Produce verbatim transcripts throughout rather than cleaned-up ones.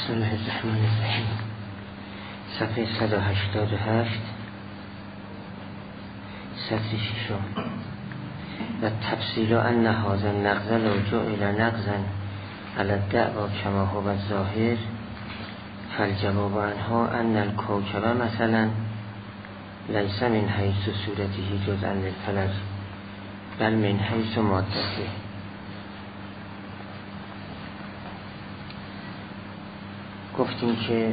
بسم الله الرحمن الرحیم. صفحه صد و هشتاد و هشت، سطر ششم. و تفصیل ان هذا النقض لو جعل نقضا علی الدعوی کما هو الظاهر فالجواب عنها ان الکوكب مثلا لیس من حیث صورته جزءا للفلک بل من حیث مادته. گفتیم که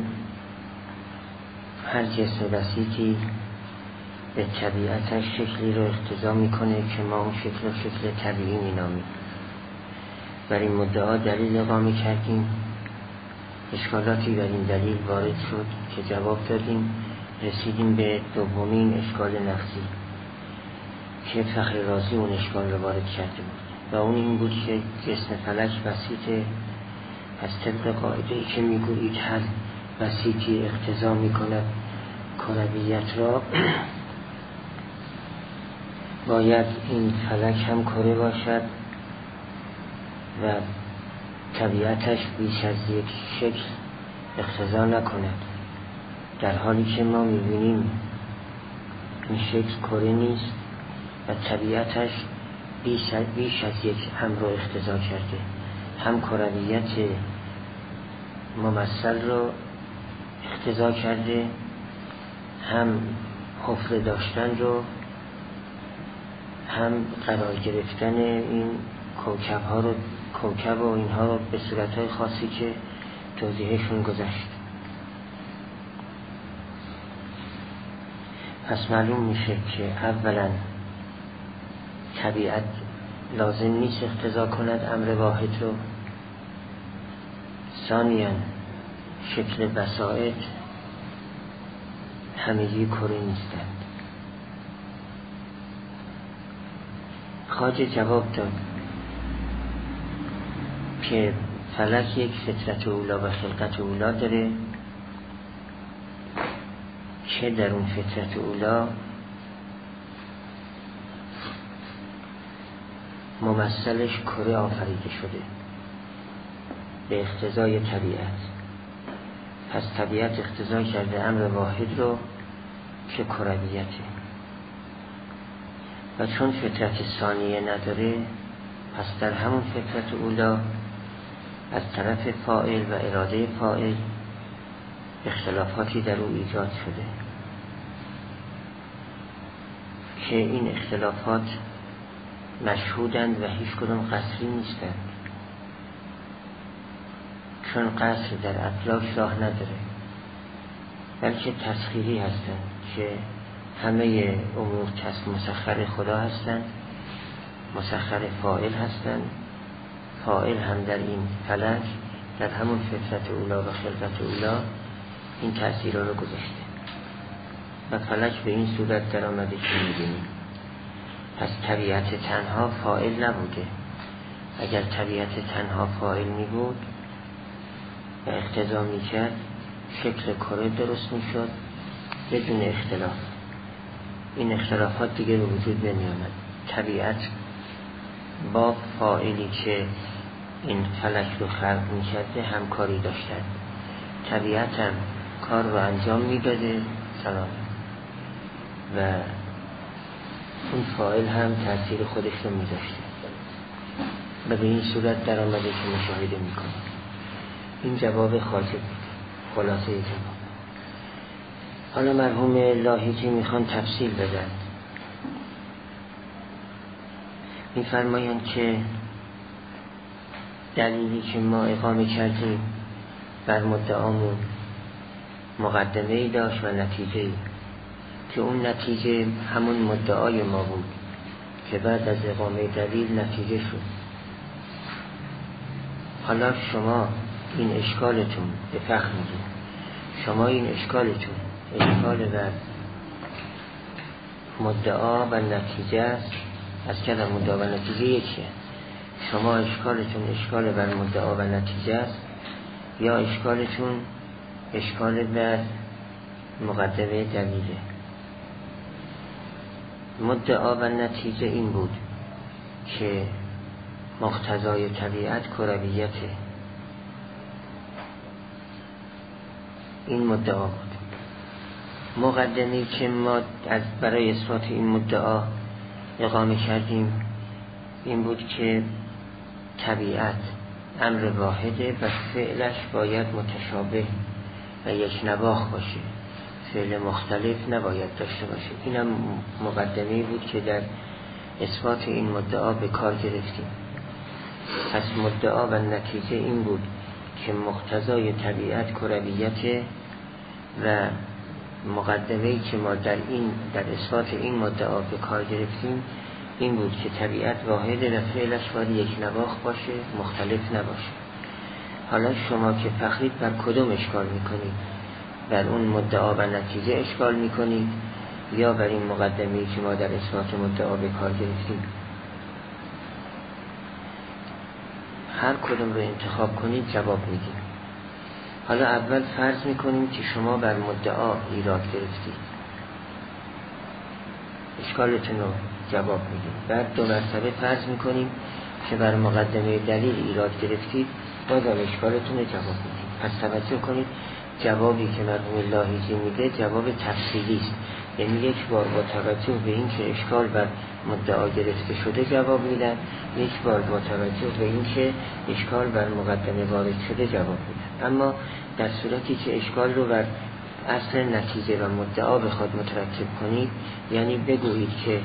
هر جسم بسیطی به طبیعتش شکلی رو اقتضا میکنه که ما اون شکل رو شکل طبیعی مینامیم. بر این مدعا دلیل اقامه کردیم، اشکالاتی بر این دلیل وارد شد که جواب دادیم، رسیدیم به دومین اشکال نقضی که فخر رازی اون اشکال رو وارد کرده بود و اون این بود که جسم فلک بسیطه. از طبق قاعده‌ای که میگویید هر بسیطی اقتضا میکند کرویت را، باید این فلک هم کره باشد و طبیعتش بیش از یک شکل اقتضا نکند، در حالی که ما میبینیم این شکل کره نیست و طبیعتش بیش از, بیش از یک هم رو اقتضا کرده، هم کرویت ممثل رو اقتضا کرده، هم حفره داشتن رو، هم قرار گرفتن این کوکب ها رو، کوکب و اینها رو به صورت های خاصی که توضیحشون گذشت. پس معلوم میشه که اولا طبیعت لازم نیست اقتضا کند امر واحد رو، ثانیاً شکل بساط همگی کره نیستند. خواجه جواب داد که فلک یک فطرت اولی و خلقت اولی داره که در اون فطرت اولی ممثلش کره آفریده شده به اقتضای طبیعت. پس طبیعت اقتضا کرده امر واحد رو که کرویته و چون فطرت ثانیه نداره، پس در همون فطرت اولا از طرف فاعل و اراده فاعل اختلافاتی در او ایجاد شده که این اختلافات مشهودند و هیچ کدوم قصری نیستند، چون قصر در اطلاق راه نداره، بلکه تسخیری هستند که همه امور مسخر خدا هستند، مسخر فاعل هستند. فاعل هم در این فلک در همون فطرت اولا و خلقت اولا این تأثیر رو گذاشته و فلک به این صورت در آمده که می‌بینیم. پس طبیعت تنها فاعل نبوده. اگر طبیعت تنها فاعل می بود و اقتضا می کرد، شکل کره درست می شد بدون اختلاف. این اختلافات دیگه به وجود نمی آمد. طبیعت با فاعلی که این فلک رو خلق می کرده همکاری داشتند. طبیعت هم کار رو انجام می داده سلام و اون فاعل هم تأثیر خودش رو می داشته و به این صورت در آمده که مشاهده می کنه. این جواب خواجه بود، خلاصه جواب. حالا مرحوم لاهیجی میخوان تفصیل بدن. میفرمایند که دلیلی که ما اقامه کردیم بر مدعامون مقدمه ای داشت و نتیجه ای که اون نتیجه همون مدعای ما بود که بعد از اقامه دلیل نتیجه شد. حالا شما این اشکالتون به فخر میگید، شما این اشکالتون اشکال بر مدعا و نتیجه است. از کلم مدعا و نتیجه یکیه. شما اشکالتون اشکال بر مدعا و نتیجه است یا اشکالتون اشکال بر مقدمه دلیله. مدعا و نتیجه این بود که مقتضای طبیعت کرویته این مدعا بود. مقدمه‌ای که ما از برای اثبات این مدعا اقامه کردیم این بود که طبیعت امر واحده و فعلش باید متشابه و یک نواخت باشه، فعل مختلف نباید داشته باشه. اینم مقدمه‌ای بود که در اثبات این مدعا به کار گرفتیم. پس مدعا و نتیجه این بود که مقتضای طبیعت کرویت و مقدمه‌ای که ما در این در اثبات این مدعا به کار گرفتیم این بود که طبیعت واحده و فعلش باید یک نواخت باشه، مختلف نباشه. حالا شما که فخرید بر کدوم اشکال میکنید؟ بر اون مدعا و نتیجه اشکال میکنید یا بر این مقدمه‌ای که ما در اثبات مدعا به کار گرفتیم؟ هر کدوم رو انتخاب کنید جواب میدیم. حالا اول فرض میکنیم که شما بر مدعا ایراد گرفتید، اشکالتون رو جواب میدیم. بعد دو مرتبه فرض میکنیم که بر مقدمه دلیل ایراد گرفتید، بازم اشکالتون رو جواب میدیم. پس توجه کنید جوابی که مرحوم لاحیزی میده جواب تفصیلی است، یعنی یک بار با توجه به این که اشکال بر مدعا گرفته شده جواب میدن، یک بار با توجه به این که اشکال بر مقدمه وارد شده جواب میدن. اما در صورتی که اشکال رو بر اصل نتیجه و مدعا بخواد مترتب کنید، یعنی بگویید که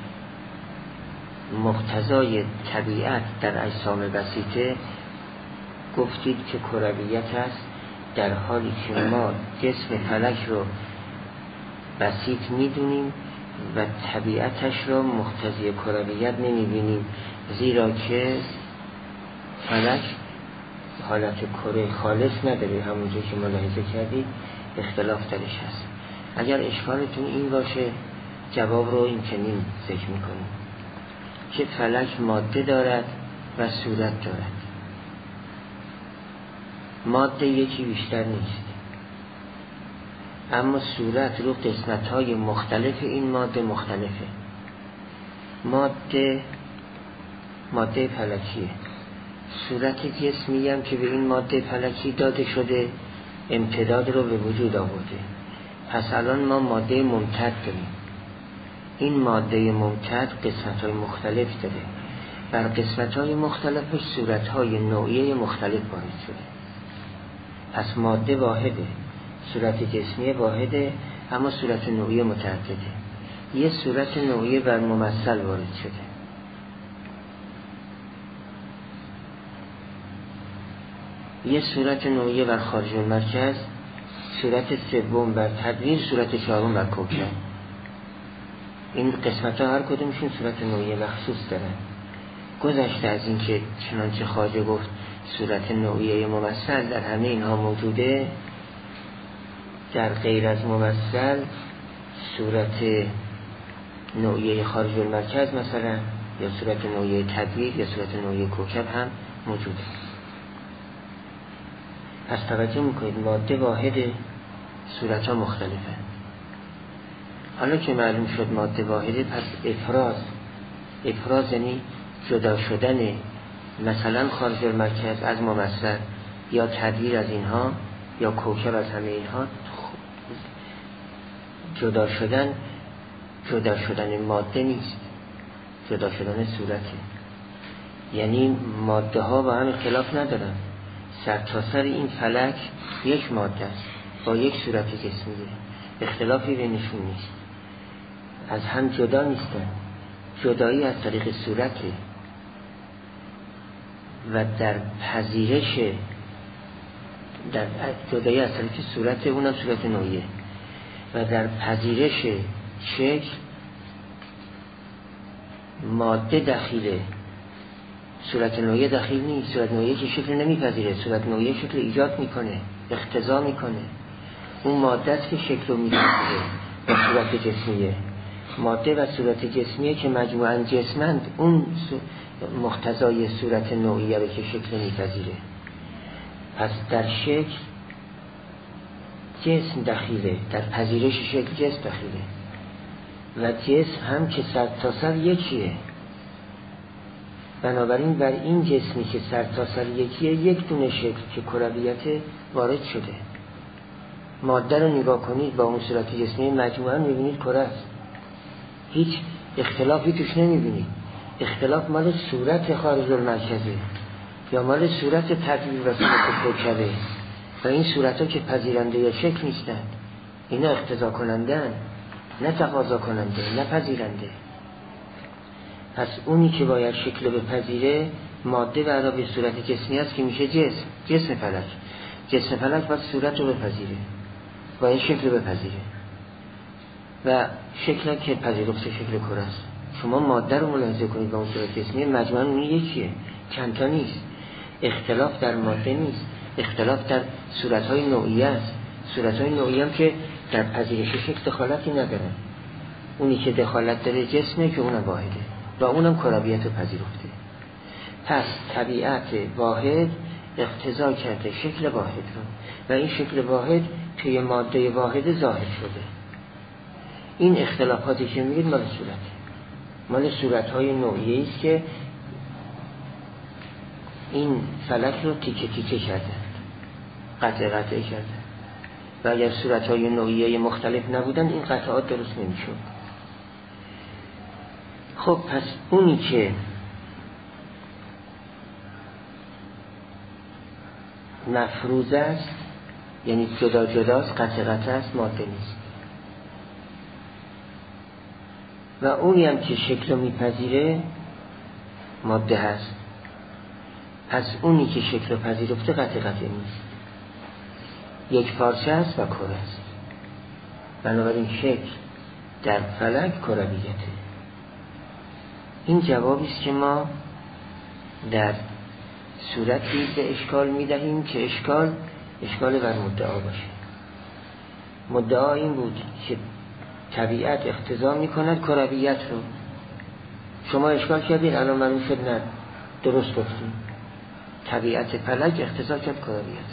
مقتضای طبیعت در اجسام بسیطه گفتید که کرویت است، در حالی که ما جسم فلک رو بسیط میدونیم و طبیعتش رو مقتضی کرویت نمیبینیم، زیرا که فلک حالت کره خالص نداره، همونجور که ملاحظه کردید اختلاف درش هست. اگر اشکالتون این باشه جواب رو این چنین ذکر میکنیم که فلک ماده دارد و صورت دارد. ماده یکی بیشتر نیست، اما صورت رو قسمت‌های مختلف این ماده مختلفه. ماده ماده فلکیه، صورت جسمی هم که به این ماده فلکی داده شده امتداد رو به وجود آورده. پس الان ما ماده ممتد داریم. این ماده ممتد قسمت‌های مختلف داره، بر قسمت‌های مختلفش صورت‌های نوعیه مختلف وارد شده. پس ماده واحده، صورت جسمی واحده، اما صورت نوعی متعدده. یه صورت نوعی بر ممثل وارد شده، یه صورت نوعی بر خارج المرکز، صورت سوم بر تدویر، صورت چهارم بر کوکب. این قسمت ها هر کدومشون صورت نوعی مخصوص دارن. گذشته از این که چنانچه خواجه گفت صورت نوعی ممثل در همه اینها موجوده، در غیر از ممثل صورت نوعی خارج المرکز مثلا، یا صورت نوعی تدویر یا صورت نوعی کوکب هم موجوده. پس توجه میکنید ماده واحده، صورت ها مختلفه. حالا که معلوم شد ماده واحده، پس افراز افراز یعنی جدا شدن مثلا خارج المرکز از ممثل یا تدویر از اینها یا کوکب از همه اینها، جدا شدن جدا شدن ماده نیست، جدا شدن صورته. یعنی ماده ها با هم اختلاف ندارن، سر تا سر این فلک یک ماده است با یک صورت جسمیه، اختلافی بینشون نیست، از هم جدا نیستن. جدایی از طریق صورته و در پذیرش در جدایی از طریق صورت، اونم صورت نوعیه، و در پذیرش شکل ماده دخیله، صورت نوعیه دخیل نیست. صورت نوعیه که شکل نمیپذیره، صورت نوعیه شکل ایجاد میکنه، اقتضا میکنه. اون ماده است که شکل رو میپذیره و صورت جسمیه. ماده و صورت جسمیه که مجموعاً جسمند، اون مقتضای صورت نوعیه رو که شکل میپذیره. پس در شکل جسم دخیله، در پذیرش شکل جسم دخیله و جسم هم که سر تا سر یکیه. بنابراین بر این جسمی که سر تا سر یکیه یک دونه شکل که کرویت وارد شده. ماده رو نگاه کنید با اون صورت جسمی مجموعاً میبینید کره است، هیچ اختلافی توش نمیبینید. اختلاف مال صورت خارج المرکزه یا مال صورت تدویر و صورت کوکبه و این صورت ها که پذیرنده یا شکل نیستن، اینا اقتضا کنندن نه تقاضا کننده نه پذیرنده. پس اونی که باید شکل بپذیره ماده و علا به صورت جسمی است که میشه جسم، جسم فلک. جسم فلک باید صورت رو بپذیره، باید شکل بپذیره و شکل که پذیرفته شکل کره است. شما ماده رو ملاحظه کنید با اون صورت جسمی مجموعاً اون یکیه، چند تا نیست. اختلاف در ماده نیست، اختلاف در صورت‌های نوعیه است. صورت‌های نوعیه هم که در پذیرش شکل دخالتی ندارن. اونی که دخالت داره جسمه که اونم واحده و اونم کرویت رو پذیرفته. پس طبیعت واحد اقتضا کرده شکل واحد رو و این شکل واحد توی ماده واحد ظاهر شده. این اختلافاتی که میگید مال صورته، مال صورت‌های نوعیه است که این فلک رو تیکه تیکه کردن، قطع قطعه کردن و اگر صورت‌های نوعیه مختلف نبودن این قطعات درست نمی‌شد. خب پس اونی که مفروض است یعنی جدا جداست، قطع قطع است، ماده نیست. و اونی هم که شکل رو میپذیره ماده هست. پس اونی که شکل رو پذیرفته قطع قطع نیست، یک پارچه است و کره است. بنابراین شکل در فلک کرویته. این جوابی است که ما در صورتی به اشکال میدهیم که اشکال اشکال بر مدعا باشه. مدعا این بود که طبیعت اقتضا میکند کرویت رو. شما اشکال کردید، الان معلوم شد نه، درست گفتیم. طبیعت فلک اقتضا کرد کرویت.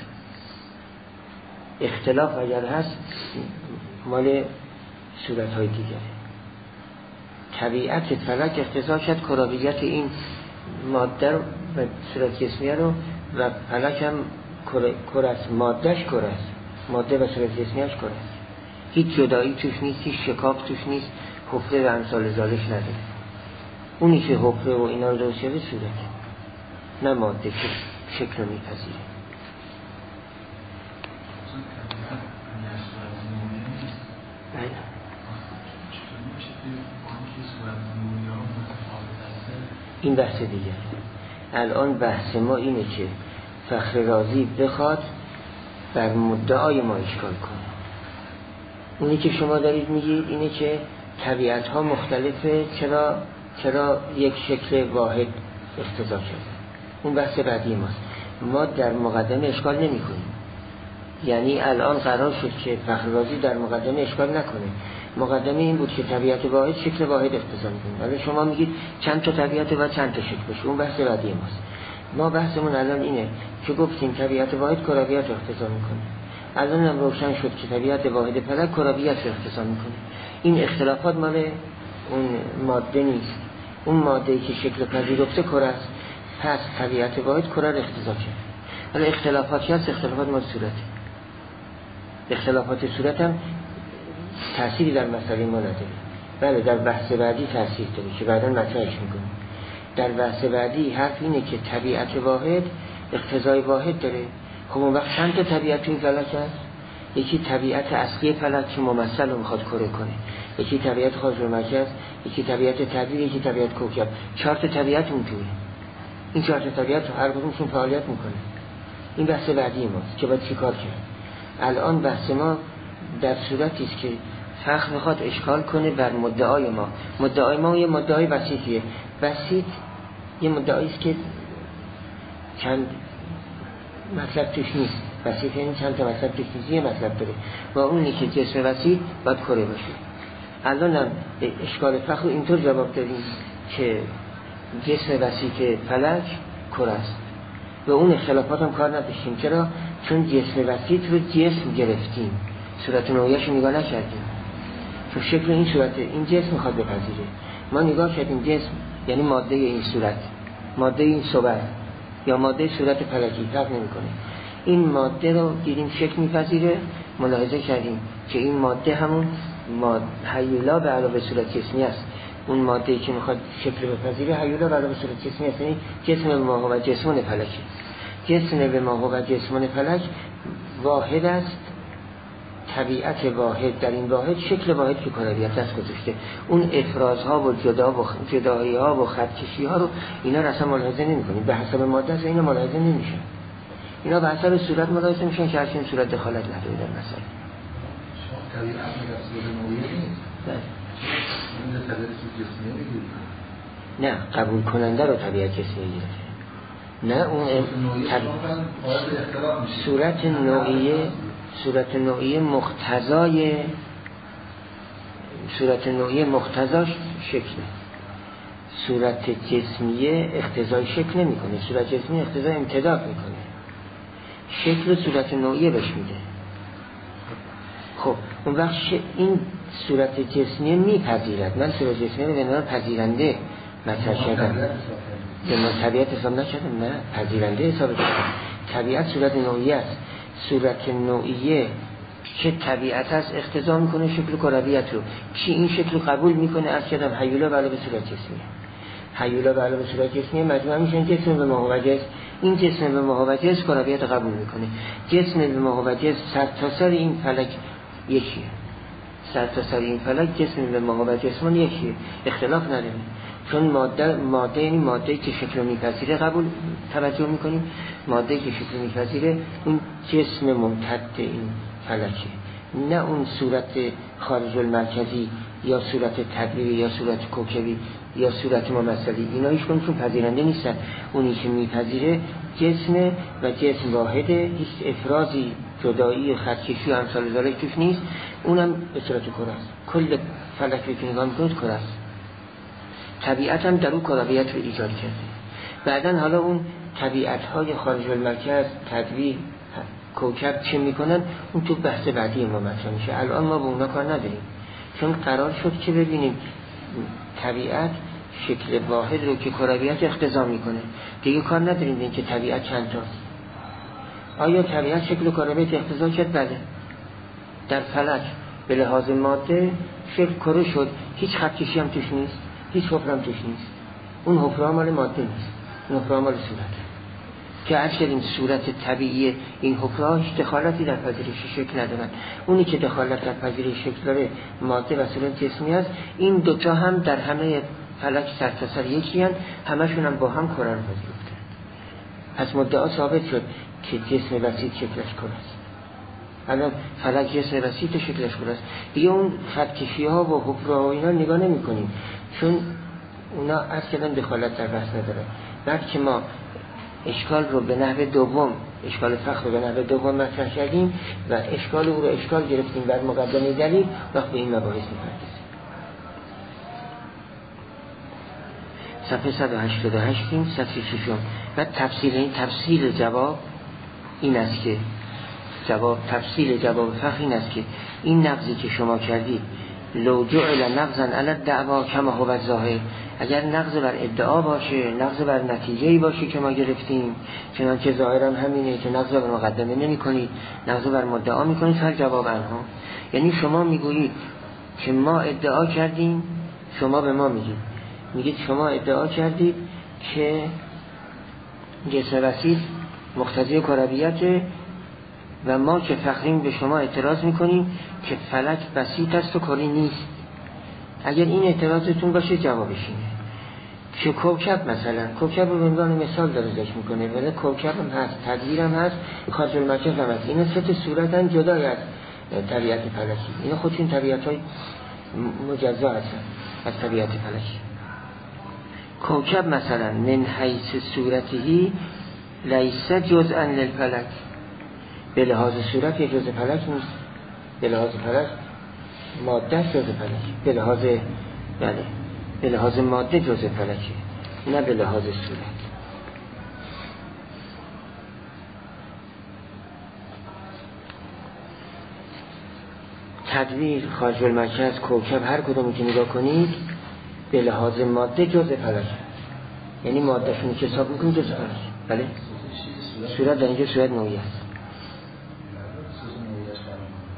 اختلاف اگر هست مال صورت‌های دیگره. طبیعت فلک اقتضا کرد کرویت این ماده رو و صورت جسمیه رو و فلک هم کره است، مادهش کره است، ماده و صورت جسمیش کره است. هیچ جدایی توش نیست، هیچ شکاف توش نیست، حفره و امثال ذالک نداره. اونی که حفره و اینا رو درست کرده صورت، نه ماده که شکل رو میپذیره. این بحث دیگه. الان بحث ما اینه که فخر رازی بخواد بر مدعای ما اشکال کنه. اونی که شما دارید میگید اینه که طبیعت ها مختلفه، چرا چرا یک شکل واحد اقتضا شده. اون بحث بعدی ماست. ما در مقدمه اشکال نمی کنیم. یعنی الان قرار شد که فخر رازی در مقدمه اشکال نکنه. مقدمه این بود که طبیعت واحد شکل واحد اقتضا میکنه. ولی شما میگید چند تا طبیعت و چند تا شکل بشه. اون بحث بعدی ماست. ما بحثمون الان اینه که گفتیم طبیعت واحد کرویت اقتضا میکنه. الان هم روشن شد که طبیعت واحد فلک کرویت اقتضا میکنه. این اختلافات مال اون ماده نیست. اون ماده‌ای که شکل پذیرفته کره است. پس طبیعت واحد کره را اقتضا کرد. حالا اختلافاتی هست، اختلافات مال صورت. اختلافات صورت هم تأثیری در مسئله ما نداره. بله در بحث بعدی تأثیر داره که بعدا مطرحش میکنیم. در بحث بعدی حرف اینه که طبیعت واحد اقتضای واحد داره. خب اون وقت چند تا طبیعت این فلک هست؟ یکی طبیعت اصلی فلک که ممثل رو میخواد کره کنه، یکی طبیعت خارج المرکز، یکی طبیعت تدویر، یکی طبیعت کوکب. چهار تا طبیعت اونجوره. این چهار تا طبیعت هر کدومشون فعالیت میکنه. این بحث بعدی ماست که باید چیکار کرد. الان بحث ما در صورتی است که فخر میخواد اشکال کنه بر مدعای ما. مدعای ما یه مدعای بسیطیه. بسیط یه مدعایی است که چند مطلب توش نیست. بسیط یعنی چند تا مطلب توش نیست، یه مطلب داره. و اونی که جسم بسیط باید کره باشه. الان هم اشکال فخر اینطور جواب دادیم که جسم بسیط فلک کره است. و اون اختلافات هم کار نداشتیم. چرا؟ چون جسم بسیط رو جسم گرفتیم، صورت نوعیش رو نگاه نکردیم. چون شکل این صورت این جسم میخواد بپذیره. ما نگاه کردیم جسم یعنی ماده این صورت، ماده این صورت یا ماده صورت فلکی فرق نمیکنه. این ماده رو دیدیم شکل میپذیره ملاحظه کردیم که این ماده همون ماده هیولا به علاوه صورت جسمی است. اون ماده‌ای که میخواد شکل بپذیره هیولا به علاوه صورت جسمی است، یعنی جسم به ما هو جسمون فلک. جسم به ما هو جسمون فلک واحد است، طبیعت واحد، در این واحد شکل واحد که کرویت دست گذاشته. اون افرازها و جدا و جدایی ها و خطکشی ها رو اینا رو اصلا ملاحظه نمی کنید، به حسب ماده است اینا ملاحظه نمیشه. اینا به حسب صورت ملاحظه میشن که هرچین صورت دخالت نداره در مسئله. طبیعت مگه نوعی نیست؟ نه این طبیعت جسمی میگیره. نه قبول کننده رو طبیعت جسمی میگیره. نه اون طب... صورت نوعیه صورت نوعیه مقتضای صورت نوعیه مقتضاش شکله. صورت جسمیه اقتضای شکل نمیکنه، صورت جسمی اقتضای امتداد میکنه، شکل صورت نوعیه بهش میده. خب اون وقت این صورت جسمیه میپذیرد. من صورت جسمیه رو به عنوان پذیرنده مطرح کردم، به من طبیعت حساب نکردم، نه پذیرنده حساب کردم. طبیعت صورت نوعیه است. صورت نوعیه که طبیعت است اقتضا میکنه شکل کرویت رو. کی این شکل قبول میکنه؟ از کردم هیولا به علاوه صورت جسمیه. هیولا به علاوه صورت جسمیه مجموعه میشن جسم به ما هو جسم. این جسم به ما هو جسم کرویت قبول میکنه. جسم به ما هو جسم سر تا سر این فلک یکیه. سر تا سر این فلک جسم به ما هو جسم یکیه، اختلاف نداره. چون ماده ماده این ماده که شکل میپذیره قبول توجه میکنیم، ماده که شکل میپذیره اون جسم ممتد این فلکه، نه اون صورت خارج المرکزی یا صورت تبلیغی یا صورت کوکبی یا صورت ممثلی. اینا هیچ کنشون پذیرنده نیستن. اونی که میپذیره جسم و جسم واحده، هیچ افرازی جدایی خطکشی و امثال ذالک توش نیست. اونم به صورت کره است. کل فلک رو که نگاه میکنید کره است. طبیعت هم در اون کرویت رو ایجاد کرده. بعدن حالا اون طبیعت های خارج المرکز، تدویر، کوکب چه میکنن اون تو بحث بعدی ما مطرح میشه. الان ما به اونا کار نداریم، چون قرار شد که ببینیم طبیعت شکل واحد رو که کرویت اقتضا میکنه. دیگه کار نداریم این که طبیعت چند تاست. آیا طبیعت شکل کرویت اقتضا کرد؟ بله. در فلک به لحاظ ماده شکل کره شد، هیچ خطکشی هم توش نیست، هیچ حفره هم توش نیست. اون حفره مال ماده نیست، اون حفره مال صورت که عرض کردیم صورت طبیعی این حفره هیچ دخالتی در پذیرش شکل ندارن. اونی که دخالت در پذیرش شکل داره ماده و صورت جسمی است. این دوتا هم در همه فلک سر تا سر یکی هستند، همشون هم با هم کره رو پذیرفتن. پس مدعا ثابت شد که جسم وسیط شکلش کره است. الان فلک جسم وسیط شکلش کره است. دیگه اون خطکشی ها و حفره ها اینا نگاه نمی کنیم، چون اونا اصلا دخالت در بحث نداره. بعد که ما اشکال رو به نحو دوم، اشکال فخر رو به نحو دوم مطرح کردیم و اشکال او رو اشکال گرفتیم بر مقدمه دلیل، وقت به این مباحث می‌پردازیم. صفحه صد و هشتاد و هشت سطر ششم. و تفصیل این تفصیل جواب این است که جواب تفصیل جواب فخر این است که این نقضی که شما کردید لو جعل نقضا علی الدعوا کما هو ظاهر، اگر نقض بر ادعا باشه، نقض بر نتیجه‌ای باشه که ما گرفتیم، چنانکه ظاهرا همینه که نقض بر مقدمه نمی‌کنید، نقض بر مدعا می‌کنید، هر جواب آنها. یعنی شما میگویید که ما ادعا کردیم، شما به ما میگید میگید شما ادعا کردید که جسم وسیط مقتضی کرویت و ما که فخریم به شما اعتراض میکنیم که فلک بسیط است و کری نیست. اگر این اعتراضتون باشه جوابش اینه که کوکب مثلا کوکب رو به عنوان مثال داره ذکر میکنه، ولی کوکب هم هست، تدویر هم هست، خارج المرکز هم هست. اینا سه تا صورت هم جدای از طبیعت فلکی. اینا خودشون طبیعت های مجزا هستن از طبیعت فلکی. کوکب مثلا من حیث صورتهی لیس جزءا للفلک، به لحاظ صورت یک جزء فلک نیست، به لحاظ فلک ماده جزء فلک، به لحاظ بله به لحاظ ماده جزء فلکه، نه به لحاظ صورت. تدویر، خارج المرکز، کوکب، هر کدومی که نگاه کنید به لحاظ ماده جزء فلک، یعنی ماده شونی که حساب میکنید جزء فلک. بله صورت در اینجا صورت نوعی است.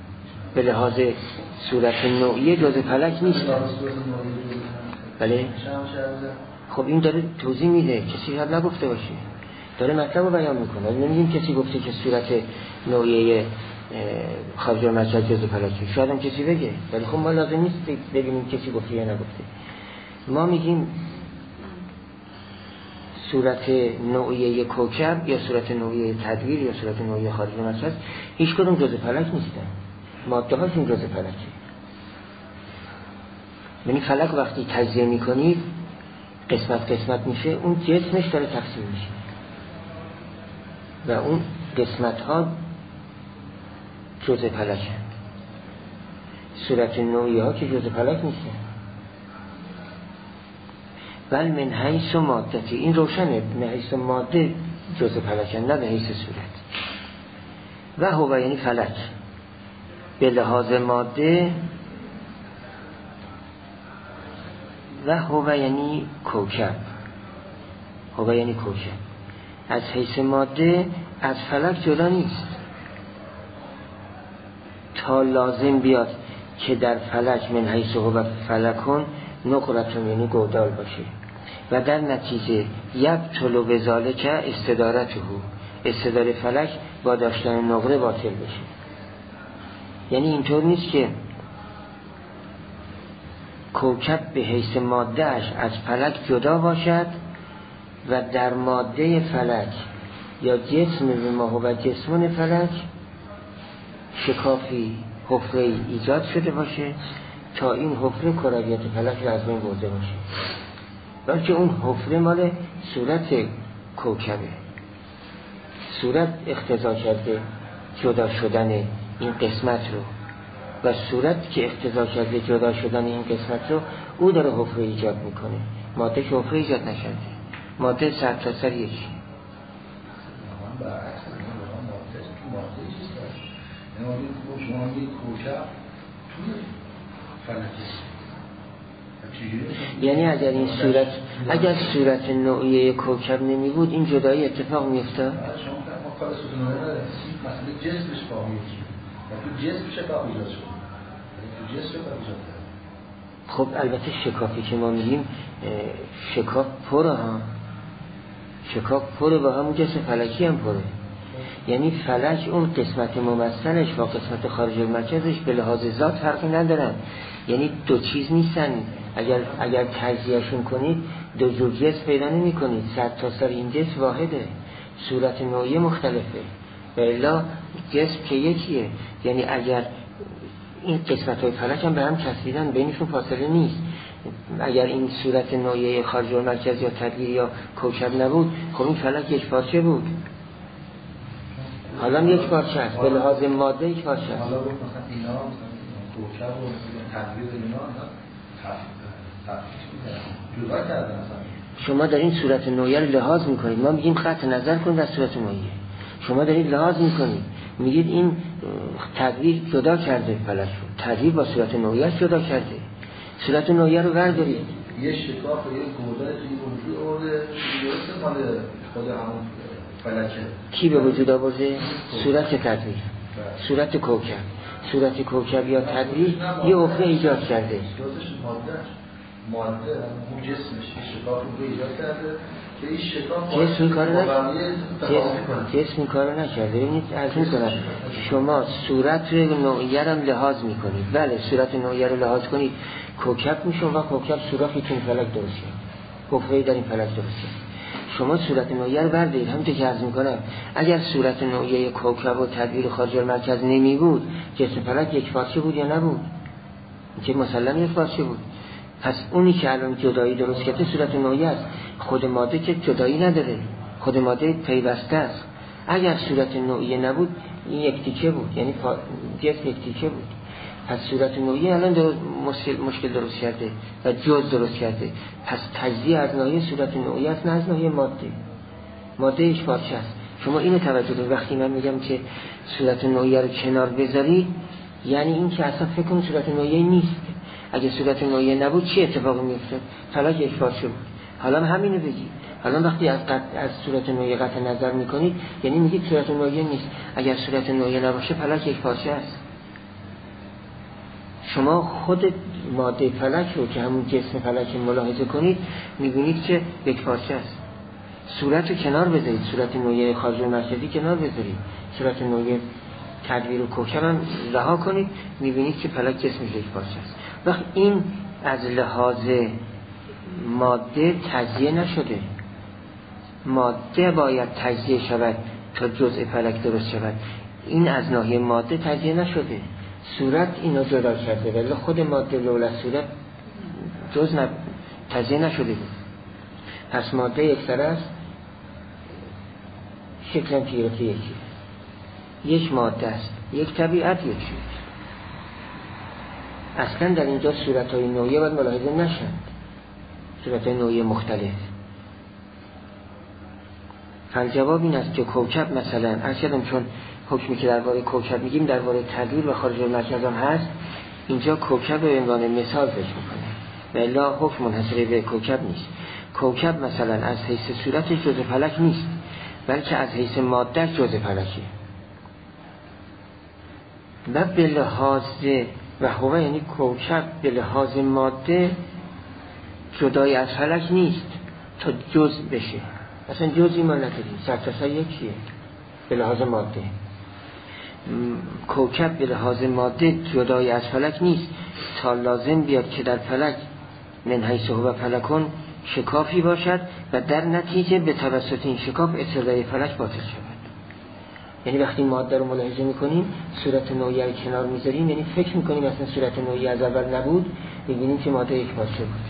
به لحاظ صورت نوعی جزء فلک نیست. بله. خب این داره توضیح میده، کسی حد نگفته باشه، داره مطلب رو بیان میکنه. نمیدونیم کسی گفته که صورت نوعی خارج المرکز جزء فلکه، شاید هم کسی بگه، ولی خب ما لازم نیست ببینیم کسی گفته یا نگفته. ما میگیم صورت نوعی کوکب یا صورت نوعی تدویر یا صورت نوعی خارج المرکز هیچ کدوم جزء فلک نیستن، ماده هاشون جزء فلکه. یعنی فلک وقتی تجزیه میکنید قسمت قسمت میشه، اون جسمش داره تقسیم میشه و اون قسمت ها جزء فلک هست. صورت نوعی ها که جزء فلک نیستن. بل من حیث مادتی، این روشنه، من حیث ماده جزء فلک هست، نه به حیث صورت. و هو یعنی فلک به لحاظ ماده، و هو یعنی کوکب، هو یعنی کوکب از حیث ماده از فلک جدا نیست تا لازم بیاد که در فلک من حیث هو فلکون نقرتون یعنی گودال باشه و در نتیجه یبطل بذالک استدارته، استدار فلک با داشتن نقره باطل بشه. یعنی اینطور نیست که کوکب به حیث مادهش از فلک جدا باشد و در ماده فلک یا جسم به ما هو جسمون فلک شکافی حفره ایجاد شده باشه تا این حفره کرویت فلک را از بین برده باشه، بلکه اون حفره مال صورت کوکبه. صورت اقتضا کرده جدا شدن این قسمت رو و صورت که اقتضا کرده جدا شدن این قسمت رو او داره حفره ایجاد میکنه، ماده که حفره ایجاد نشده، ماده سر تا سر یکی. یعنی اگر این صورت اگر صورت نوعی کوکب نمی بود این جدایی اتفاق می افتاد؟ خب البته شکافی که ما میگیم شکاف پره ها، شکاف پره با همون جسم فلکی هم پره. یعنی فلک اون قسمت ممثلش با قسمت خارج المرکزش به لحاظ ذات فرقی ندارن، یعنی دو چیز نیستن. اگر اگر تجزیهشون کنید دو جور جسم پیدا نمی کنید، سر تا سر این جسم واحده، صورت نوعی مختلفه و الا جسم که یکیه. یعنی اگر این قسمت های فلک هم به هم چسبیدن، بینشون فاصله نیست. اگر این صورت نوعی خارج المرکز یا تدویر یا کوکب نبود خب این فلک یک پارچه بود، حالا یک پارچه است، به لحاظ ماده یک پارچه است. حالا مثلا اینا کوکب و تدویر اینا جدا کردن. شما در این صورت نوعی رو لحاظ میکنید، ما میگیم خط نظر کنید در صورت نوعی، شما دارید لحاظ میکنید میگید این تدویر جدا کرده فلک رو، تدویر با صورت نوعی جدا کرده. صورت نوعی رو بردارید، یه شکاف و یه گودال توی وجود آورده، درسته مال خود همون فلکه. کی به وجود آورده؟ صورت تدویر، صورت کوکب. صورت کوکب یا تدویر یه حفره ایجاد کرده. ماده اون جسمش شکاف رو ایجاد کرده که این شکاف جسم این کارو نکرده، جسم این کارو نکرده. ببینید از این کنم شما صورت نوعیه رو لحاظ میکنید، بله صورت نوعیه رو لحاظ کنید کوکب میشه و کوکب سوراخی تو فلک درست کرد، حفره در این فلک درست کرد. شما صورت نوعیه رو بردارید، همونطور که عرض میکنم اگر صورت نوعیه کوکب و تدویر خارج المرکز نمی بود جسم فلک یک پارچه بود یا نبود؟ که مسلم یک پارچه بود. پس اونی که الان جدایی درست کرده صورت نوعی است، خود ماده که جدایی نداره، خود ماده پیوسته است. اگر صورت نوعی نبود این یک تیکه بود، یعنی جسم یک تیکه بود. پس صورت نوعی الان درست مشکل, مشکل درست کرده و جز درست کرده. پس تجزیه از ناحیه صورت نوعی است نه از ناحیه ماده. ماده یک پارچه است. شما اینو توجه کنید وقتی من میگم که صورت نوعی رو کنار بذارید یعنی این که اصلا فکر کنید صورت نوعی نیست. اگه صورت نوعی نبود چی اتفاقی میفته؟ فلک یک پارچه بود. حالا همینو بگید. حالا وقتی از قطع از صورت نوعی قطع نظر میکنید یعنی میگید صورت نوعی نیست. اگر صورت نوعی نباشه فلک یک پارچه است. شما خود ماده فلک رو که همون جسم فلک ملاحظه کنید میبینید که یک پارچه است. صورت رو کنار بذارید، صورت نوعی خارج مرکزی کنار بذارید، صورت نوعی تدویر و کوکب هم رها کنید، میبینید که فلک جسمش یک پارچه است. وقت این از لحاظ ماده تجزیه نشده. ماده باید تجزیه شود تا جزء فلک درست شود. این از ناحیه ماده تجزیه نشده. صورت اینو جدا کرده ولی خود ماده لولا صورت جز ن... تجزیه نشده بود. پس ماده یک سر است، شکل پیرتی یکی، یک ماده است، یک طبیعت، یک شکل. اصلا در اینجا صورت‌های نوعی باید ملاحظه نشند، صورت‌های نوعی مختلف. فالجواب این است که کوکب مثلا ارشدم، چون حکمی که درباره کوکب میگیم درباره تدویر و خارج المرکز هم هست، اینجا کوکب به عنوان مثال ذکر میکنه و الا حکم منحصر به کوکب نیست. کوکب مثلا از حیث صورتش جزء فلک نیست، بلکه از حیث ماده جزء فلکه و به لحاظ و هوا، یعنی کوکب به لحاظ ماده جدای از فلک نیست تا جزء بشه. اصلا جزئی ما نداریم، سرتاسر یکیه به لحاظ ماده. کوکب به لحاظ ماده جدای از فلک نیست تا لازم بیاد که در فلک من حیث هو فلکون شکافی باشد و در نتیجه به توسط این شکاف استدلال فلک باطل شود. یعنی وقتی ماده رو ملاحظه میکنیم صورت نوعی رو کنار میذاریم، یعنی فکر میکنیم اصلا صورت نوعی از اول نبود، میبینیم که ماده یک پارچه بود.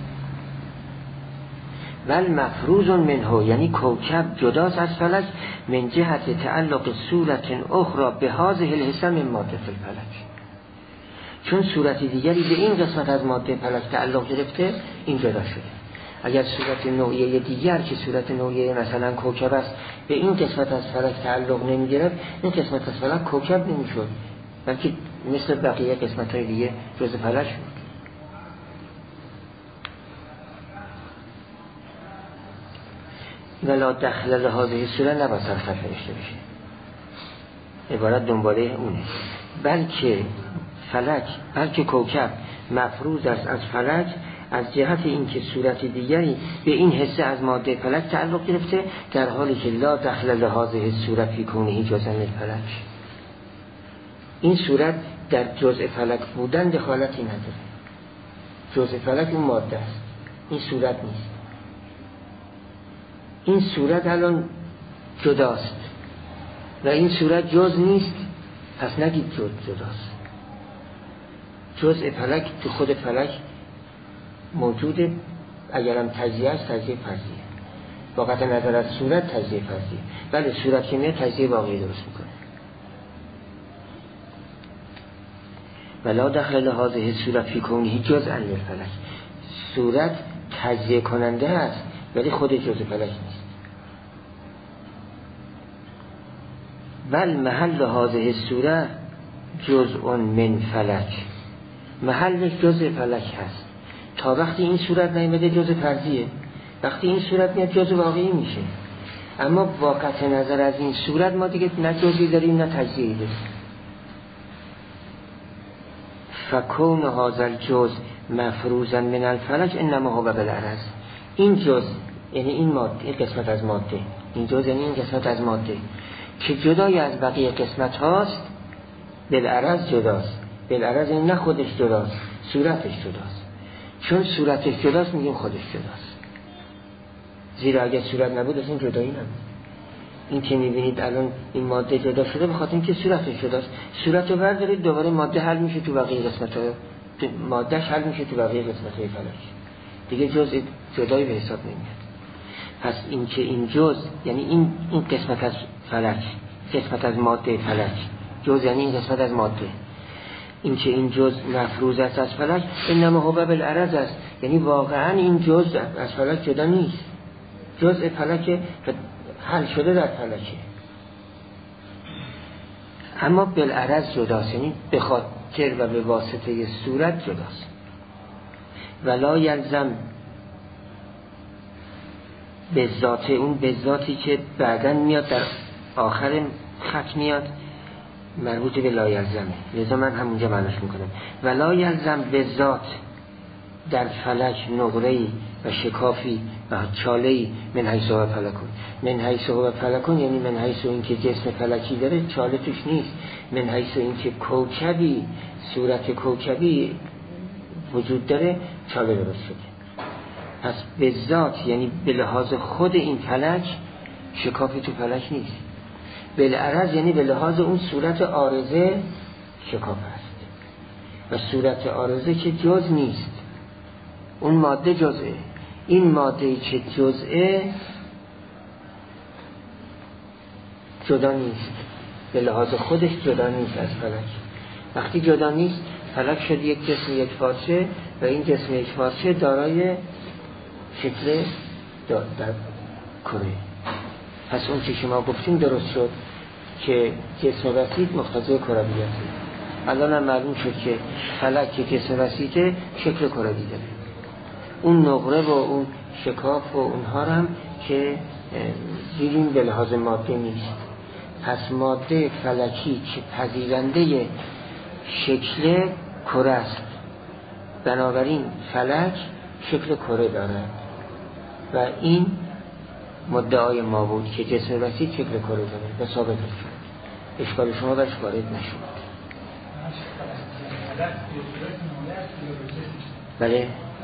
ول مفروض منه، یعنی کوکب جداست از فلک من جهت تعلق صورت اخرى به هذه الحصه من ماده الفلک، چون صورت دیگری به این قسمت از ماده فلک تعلق گرفته، این جدا شده. اگر صورت نوعی دیگر که صورت نوعی مثلا کوکب است به این قسمت از فلک تعلق نمی گرفت، این قسمت از فلک کوکب نمی شد، بلکه مثل بقیه قسمت های دیگه جزء فلک شد. ولا دخل لهذه صورت نباید صرف فرشته بشه، عبارت دنباله اونه. بلکه فلک، بلکه کوکب مفروض است از فلک از جهت اینکه صورت دیگری به این حصه از ماده فلک تعلق گرفته، در حالی که لا دخل لهذه صورت فی کونه جزء من فلک، این صورت در جزء فلک بودن دخالتی نداره. جزء فلک اون ماده است، این صورت نیست. این صورت الان جداست و این صورت جز نیست، پس نگید جز جداست. جزء فلک تو خود فلک موجوده، اگرم تجزیه است تجزیه فرضیه، با قطع نظر از صورت تجزیه فرضیه. بله صورت که میاد تجزیه واقعی درست میکنه. ولا دخل لهذه صورت فی کونه جزءا للفلک، صورت تجزیه کننده است ولی خود جزء فلک نیست. ول محل هذه الصوره جزء من فلک، محلش جزء فلک هست تا وقتی این صورت نیامده جزء فرضیه، وقتی این صورت میاد جزء واقعی میشه. اما با قطع نظر از این صورت ما دیگه نه جزئی داریم نه تجزیه‌ای داریم. فکون هذا الجزء مفروضا من الفلک انما هو بالعرض، این جزء یعنی این ماده، این قسمت از ماده، این جزء یعنی این قسمت از ماده که جدای از بقیه قسمت هاست، بالعرض جداست. بالعرض یعنی نه خودش جداست، صورتش جداست. چون صورتش جداست میگیم خودش جداست، زیرا اگر صورت نبود اصلا جدایی نبود. این که میبینید الان این ماده جدا شده به خاطر اینکه صورتش جداست. صورت رو بردارید دوباره ماده حل میشه تو بقیه قسمت ها، مادهش حل میشه تو بقیه قسمت های فلک، دیگه جزء جدایی به حساب نمیاد. پس این که این جزء یعنی این این قسمت از فلک، قسمت از ماده فلک، جزء یعنی این قسمت از ماده، این که این جزء مفروض است از فلک انما هو بالعرض است، یعنی واقعا این جزء از فلک جدا نیست، جزء فلک حل شده در فلکه، اما بالعرض جداست، یعنی به خاطر و به واسطه صورت جداست. ولا یلزم به ذات، اون به ذاتی که بعداً میاد در آخر خط میاد، مربوط به لا یلزمه، لذا من همونجا معناش میکنم. و لا یلزم به ذات در فلک نقره‌ای و شکافی و چاله‌ای من حیث هو فلکون. من حیث هو فلکون یعنی من حیث این که جسم فلکی داره چاله توش نیست، من حیث این که کوکبی صورت کوکبی وجود داره چاله درست شده. پس به ذات یعنی به لحاظ خود این فلک شکافی تو فلک نیست، بالعرض یعنی به لحاظ اون صورت عارضه شکاف است و صورت عارضه که جز نیست، اون ماده جزئه. این ماده که جزئه جدا نیست، به لحاظ خودش جدا نیست از فلک. وقتی جدا نیست فلک شد یک جسم یک پارچه و این جسم یک پارچه دارای شکل در کره. پس اون که شما گفتیم درست شد که جسم وسیط مقتضی کرویته. الان هم معلوم شد که فلک که جسم وسیطه شکل کروی داره. اون نقره و اون شکاف و اونها هم که دیدیم به لحاظ ماده نیست. پس ماده فلکی که پذیرنده شکل کره است، بنابراین فلک شکل کره دارد و این مدعای ما بود که جسم وسیط شکل کره داره و ثابت شد. اشکال شما برش وارد نشد. بله،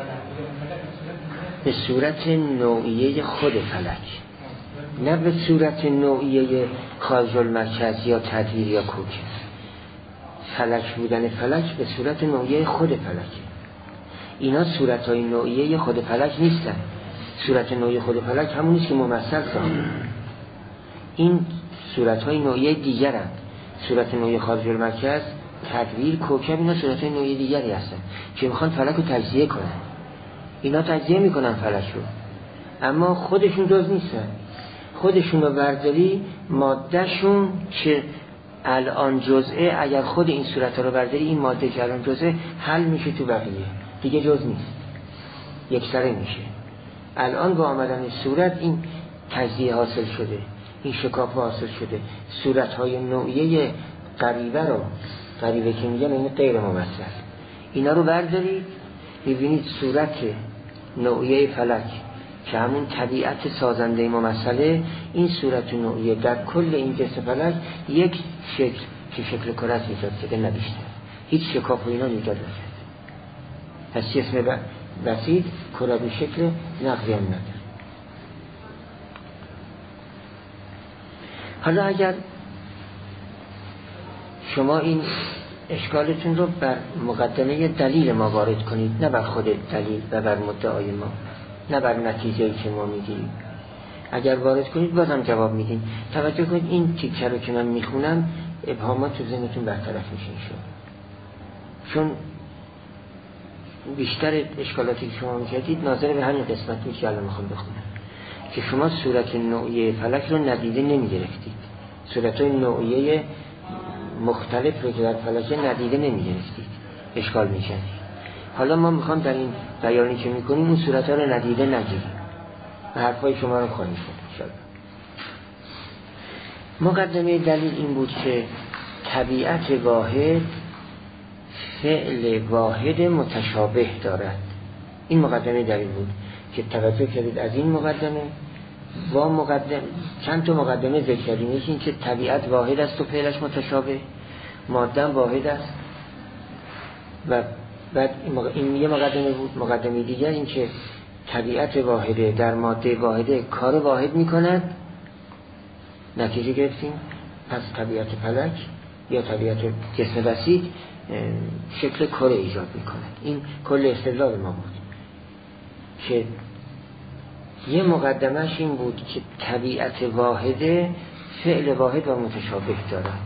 به صورت نوعیه خود فلک، نه به صورت نوعیه خارج المرکز یا تدویر یا کوکب. فلک بودن فلک به صورت نوعیه خود فلک. اینا صورتهای نوعیه خود فلک نیستن. صورت نوعیه خود فلک همونیست که ممثل ساخت. این صورتهای نوعیه دیگرن. صورت نوعیه خارج المرکز، تدویر، کوکب، اینا صورتهای نوعیه دیگری هستن که میخوان فلک رو تجزیه کنن. اینا تجزیه میکنن فلک رو، اما خودشون جز نیستن. خودشون رو برداری، مادهشون که الان جزئه، اگر خود این صورت رو برداری، این ماده که الان جزئه حل میشه تو بقیه، دیگه جز نیست، یک سره میشه. الان با آمدن صورت این تجزیه حاصل شده، این شکاف حاصل شده. صورتهای نوعیه غریبه رو، غریبه که میگن این غیر ممثل، اینا رو بردارید ببینید صورت نوعیه فلک که همون طبیعت سازنده ممثله، این صورت نوعیه در کل این جسم فلک یک شکل که شکل کره ایجاد شده، نه بیشتر. هیچ شکاف و اینا ایجاد نشده. پس جسم وسیط کروی شکل نقضی هم نداره. حالا اگر شما این اشکالتون رو بر مقدمه دلیل ما وارد کنید، نه بر خود دلیل و بر مدعای ما، نه بر نتیجه‌ای که ما میگیریم. اگر وارد کنید بازم جواب میدین. توجه کنید این تیکه رو که من میخونم ابهامات تو ذهنتون برطرف میشه شد. چون بیشتر اشکالاتی که شما میکردید ناظر به همین قسمتی که الان میخوام بخونم، که شما صورت نوعیه فلک رو ندیده نمیگرفتید. صورتهای نوعیه مختلف رو که در فلک ندیده نمیگرفتید، اشکال میکردید. حالا ما میخوام در این بیانی که میکنیم اون صورتها رو ندیده نگیریم و حرفای شما رو خواهیم شد. مقدمه دلیل این بود که طبیعت واحد فعل واحد متشابه دارد. این مقدمه دلیل بود که توجه کردید از این مقدمه با مقدمه چند تا مقدمه ذکر کردیم. یکی این که طبیعت واحد است و فعلش متشابه، ماده واحد است، و بعد این یه مقدمه بود. مقدمه دیگر این که طبیعت واحده در ماده واحده کار واحد میکند. نتیجه گرفتیم پس طبیعت فلک یا طبیعت جسم وسیط شکل کره ایجاد میکند. این کل استدلال ما بود که یه مقدمش این بود که طبیعت واحده فعل واحد و متشابه دارد.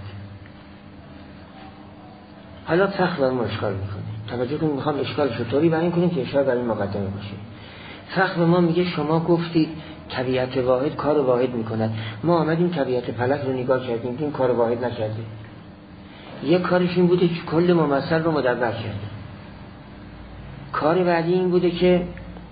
حالا فخر بر ما اشکال میکنه. توجه کنید میخوام اشکالش رو طوری بیان کنیم که اشاره برای مقدمه باشه. فخر ما میگه شما گفتید طبیعت واحد کار واحد میکند، ما آمدیم طبیعت فلک رو نگاه کردیم این کار واحد نکرده. یک کارش این بوده که کل ممثل رو مدبر کرده. کار بعدی این بوده که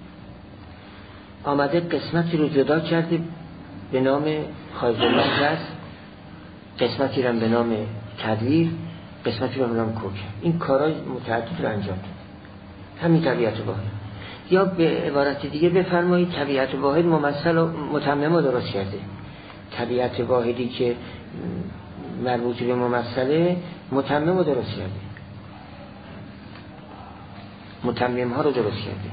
آمده قسمتی رو جدا کرده به نام خارج المرکز، قسمتی رو به نام تدویر، قسمتی رو بنام کوکب. این کارهای متعدد رو انجام داد. همین طبیعت واحد. یا به عبارت دیگه بفرمایید طبیعت واحد ممثل و متمم رو درست کرده. طبیعت واحدی که مربوط به ممثله متمم رو درست کرده، متمم ها رو درست کرده.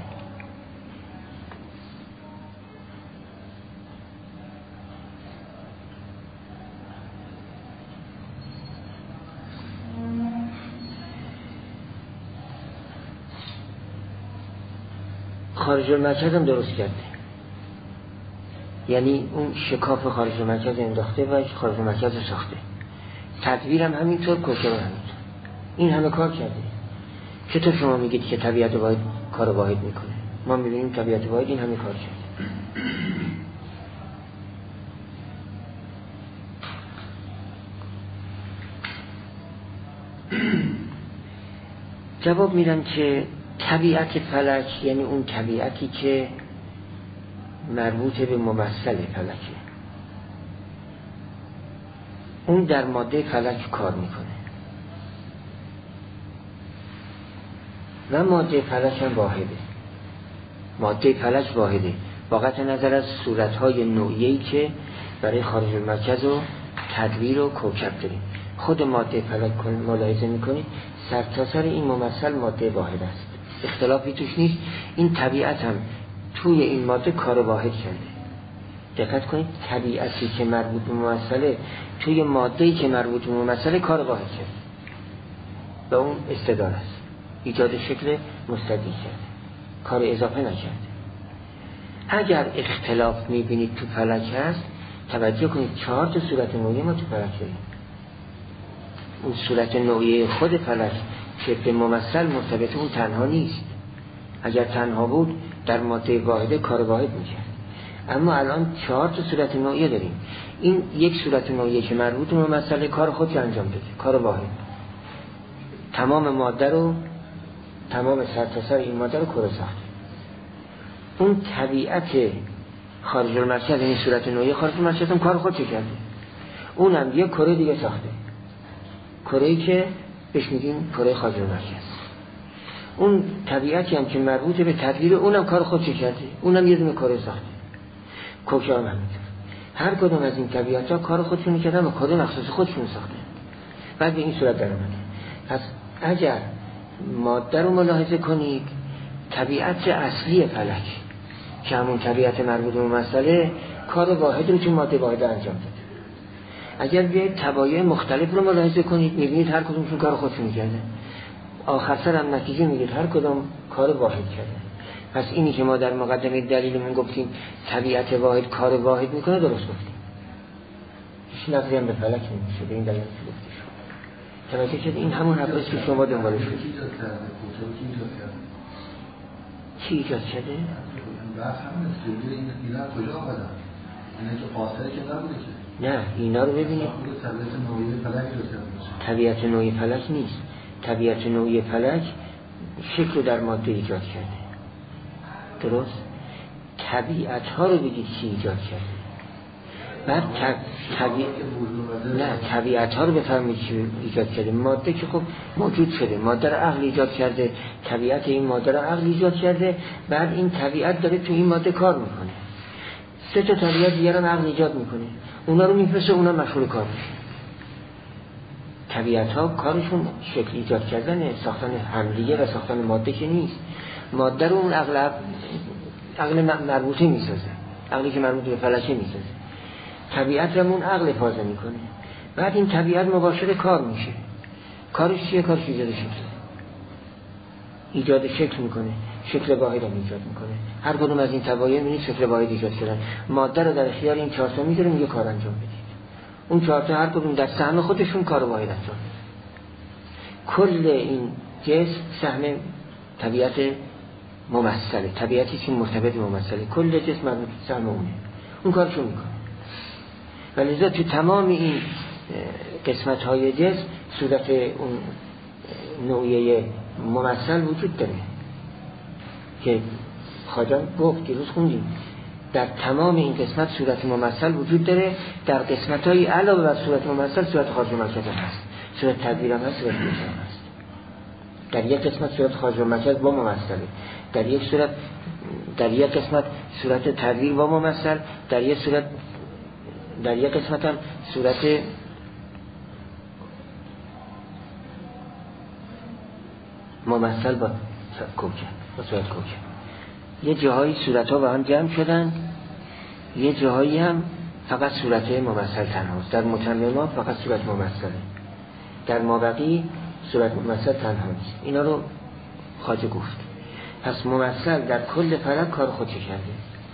خارج المرکز هم درست کرده، یعنی اون شکاف خارج المرکز انداخته و خارج المرکز ساخته. تدویر هم همینطور، کوکب هم همینطور. این همه کار کرده. چطور شما میگید که طبیعت واحد کار واحد میکنه؟ ما میبینیم طبیعت واحد این همه کار کرده. جواب میدم که طبیعت فلک یعنی اون طبیعتی که مربوط به ممثل فلکه، اون در ماده فلک کار میکنه و ماده فلک هم واحده. ماده فلک واحده با قطع نظر از صورتهای نوعیه‌ای که برای خارج المرکز و تدویر و کوکب داریم. خود ماده فلک ملاحظه میکنید سرتاسر این ممثل ماده واحد است، اختلافی توش نیست. این طبیعت هم توی این ماده کار واحد کرده. دقت کنید طبیعتی که مربوط به ممثله توی ماده‌ای که مربوط به ممثله کار واحد کرده و اون استدار است، ایجاد شکل مستدی کرده، کار اضافه نکرده. اگر اختلاف میبینید تو فلک هست، توجه کنید چهار تا صورت نوعی ما تو فلک داریم. اون صورت نوعی خود فلک که به ممثل مرتبط اون تنها نیست. اگر تنها بود در ماده واحده کار واحد میکرد، اما الان چهار تا صورت نوعی داریم. این یک صورت نوعی که مربوط به ممثل کار خودش انجام داده، کار واحد. تمام ماده رو، تمام سرتاسر این ماده رو کره ساخته. اون طبیعت خارج المرکز این صورت نوعی خارج المرکز هم کار خودش کرده، اونم یه کره دیگه ساخته، کره‌ای که بهش میگیم کره خارج المرکز. اون طبیعتی هم که مربوط به تدویر اونم کار خودش کرده، اونم یه دونه کره ساخته. کوکب هم همینطور. هر کدوم از این طبیعت‌ها کار خودشون کردن و کره مخصوص خودشون ساخته. بعد به این صورت در اومده. پس اگر ماده رو ملاحظه کنید، طبیعت اصلی فلک که همون طبیعت مربوط به مسئله کار واحد رو تو ماده واحد انجام داده. اگر بیاید طبایع مختلف رو ملاحظه کنید، می‌بینید هر کدومشون کار خودشون کرده. آخر سر هم نتیجه میگید هر کدوم کار واحد کرده. پس اینی که ما در مقدمه دلیلمون گفتیم طبیعت واحد کار واحد میکنه، درست گفتیم. هیچ نقضی هم به فلک نمیشه به این دلیل که گفته شد. توجه شد این همون حرفی که شما دنبالش شد. چی ایجاد شده؟ بحث همین است که این اینا کجا آمدن؟ اینا که قاصره که نبوده که. نه، اینا رو ببینید. طبیعت نوعی فلک رو طبیعت نوعی فلک نیست. طبیعت نوعی فلک شکل در ماده ایجاد کرده. درست؟ طبیعت ها رو بگید چی ایجاد کرده. بعد طبیعت نه طبیعت ها رو بفرمایید چی ایجاد کرده. ماده که خب موجود شده، ماده رو عقل ایجاد کرده، طبیعت این ماده رو عقل ایجاد کرده، بعد این طبیعت داره تو این ماده کار میکنه. سه تا طبیعت دیگران عقل ایجاد میکنه، اونا رو میفرسته، اونا مشغول کار میشه. طبیعت ها کارشون شکل ایجاد کردن، ساختن همدیگه و ساختن ماده که نیست. ماده رو اون عقل عقل مربوطه میسازه، عقلی که مربوط به فلکه میسازه. طبیعت رو اون عقل فازه میکنه، بعد این طبیعت مباشر کار میشه. کارش چیه؟ کارش ایجاد شکل، ایجاد شکل میکنه، شکل واحد رو ایجاد میکنه. هر کدوم از این طبایع میبینید شکل واحد ایجاد کردن. ماده رو در اختیار این چهار تا میذاره، میگه کار انجام بدید. اون چهار تا هر کدوم در سهم خودشون کار واحد انجام میده. کل این جسم سهم طبیعت ممثله، طبیعتی که مرتبط به ممثله، کل جسم مربوط به سهم اونه، اون کارشو میکنه. ولذا تو تمام این قسمت های جسم صورت اون نوعیه ممثل وجود داره که خواجه گفت که روز خوندیم در تمام این قسمت صورت ممثل وجود داره. در قسمت های علاوه بر صورت ممثل صورت خارج المرکز هست. صورت تدبیر هم هست، صورت کوچه هم هست. در یک قسمت صورت خارج المرکز با ممثله، در یک صورت در یک قسمت صورت تدبیر با ممثل، در یک صورت در یک قسمت هم صورت ممثل با کوکب، با صورت کوکب. یه جاهایی صورت ها با هم جمع شدن، یه جاهایی هم فقط صورت ممثل تنهاست. در متممات فقط صورت ممثله، در مابقی صورت ممثل تنهاست. اینا رو خواجه گفت. پس ممثل در کل فلک کار خودش کرده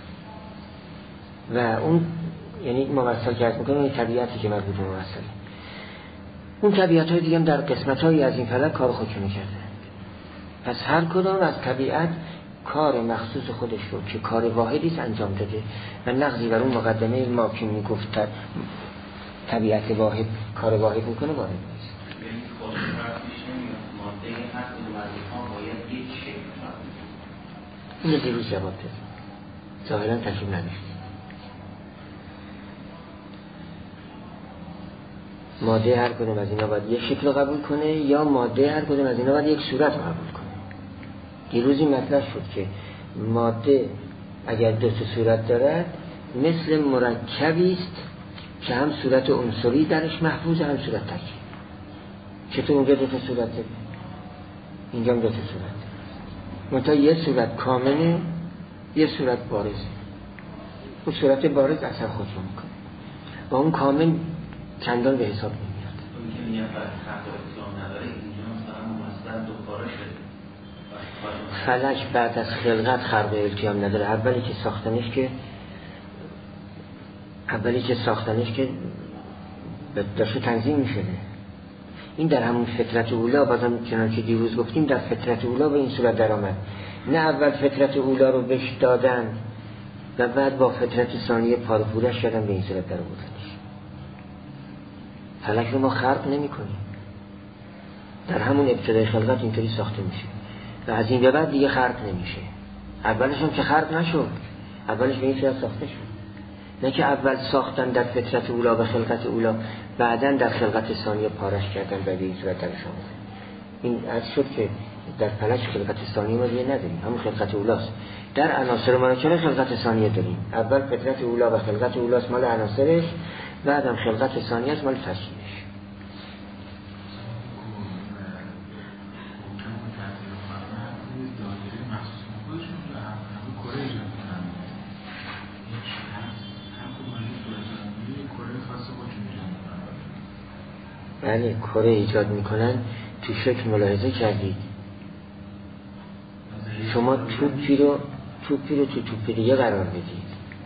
و اون یعنی ممثل کرد میکنه اون طبیعتی که مربوط به ممثله. اون طبیعت های دیگه هم در قسمت هایی از این فلک کار خودش میکرده. پس هر کدام از طبیعت کار مخصوص خودش رو که کار واحدیست انجام داده و نقضی بر اون مقدمه ما که میگفت طبیعت واحد کار واحد میکنه واحد نیست. یعنی خود فرقش نمیاد ماده هر کدوم از اینها باید یک شکل باشه. اینو دیروز جواب داد. ظاهرا تشریف نداشت. ماده هر کدوم از اینا باید یک شکل قبول کنه یا ماده هر کدوم از اینا باید یک صورت قبول کنه. دیروز این مطلب شد که ماده اگر دو تا صورت دارد مثل مرکبی است که هم صورت عنصری درش محفوظه هم صورت ترکیب. چطور اونجا دو تا صورت داره؟ اینجا هم دو تا صورت. منتها یه صورت کامله، یه صورت بارزه. اون صورت بارز اثر خود رو میکنه و اون کامل چندان به حساب نمیاد. اون که میگه خط اطلاع نداره اینجا مثلا ممثل دوباره شده. فلک بعد از خلقت خلق التیام نداره. اولی که ساختنش که اولی که ساختنش که داشته تنظیم میشده. این در همون فطرت اولا، بازم چنانچه دیروز گفتیم در فطرت اولا به این صورت در آمد. نه اول فطرت اولا رو بهش دادن و بعد با فطرت ثانیه پارپورش شدن به این صورت در آوردنش. فلک رو ما خلق نمی کنیم، در همون ابتدای خلقت اینطوری ساخته میشه و از این به بعد دیگه خلق نمیشه. اولش هم که خلق نشد، اولش به این صورت ساخته شد. نه که اول ساختن در فطرت اولا و خلقت اولا بعدن در خلقت ثانیه پارش کردن و به این صورت درش آمد. این از شد که در فلک خلقت ثانیه ما دیگه نداریم، همون خلقت اولاست. در عناصر مناکره خلقت ثانیه داریم. اول فطرت اولا و خلقت اولاست مال عناصرش، بعدم خلقت ثانیه است مال ترکیبش. بله کره ایجاد میکنن. تو شکل ملاحظه کردید شما توپی رو توپی رو تو توپی دیگه قرار بدید،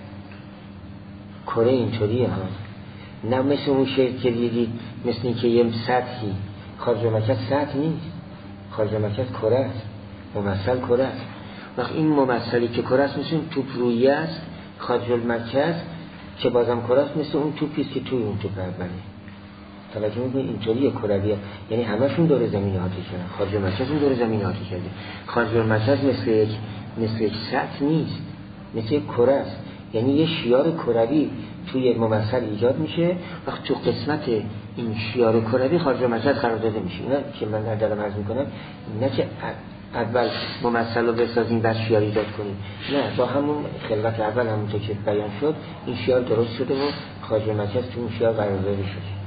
کره اینطوریه ها. نه مثل اون شکل که دیدید مثل این که یه سطحی خارج مرکز سطح نیست، خارج مرکز کره است، ممثل کره است. وقت این ممثلی که کره است مثل اون توپ رویه است، خارج مرکز که بازم کره است مثل اون توپیست که توی اون توپ اوله. توجه میکنید اینطوریه کرویه، یعنی همشون دور زمین احاطه کردن. خارج مرکز اون دور زمین احاطه کرده. خارج مرکز مثل یک مثل یک سطح نیست، مثل یک کره است. یعنی یه شیار کروی توی ممثل ایجاد میشه. وقت تو قسمت این شیار کروی خارج مرکز قرار داده میشه. اینا که من دارم عرض میکنم نه که اول ممثل رو بسازیم بعد شیار ایجاد کنیم، نه، با همون خلقت اول همونطور که بیان شد این شیار درست شده و خارج مرکز تو اون شیار قرار داده شده.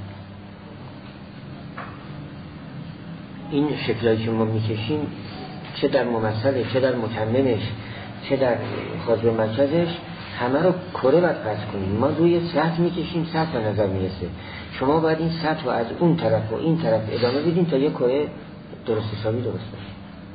این شکلایی که ما میکشیم چه در ممثله چه در متممش چه در خارج مرکزش همه رو کره باید فرض کنیم. ما روی سطح میکشیم، سطح به نظر میرسه. شما باید این سطح رو از اون طرف و این طرف ادامه بدین تا یه کره درست حسابی درست باشه.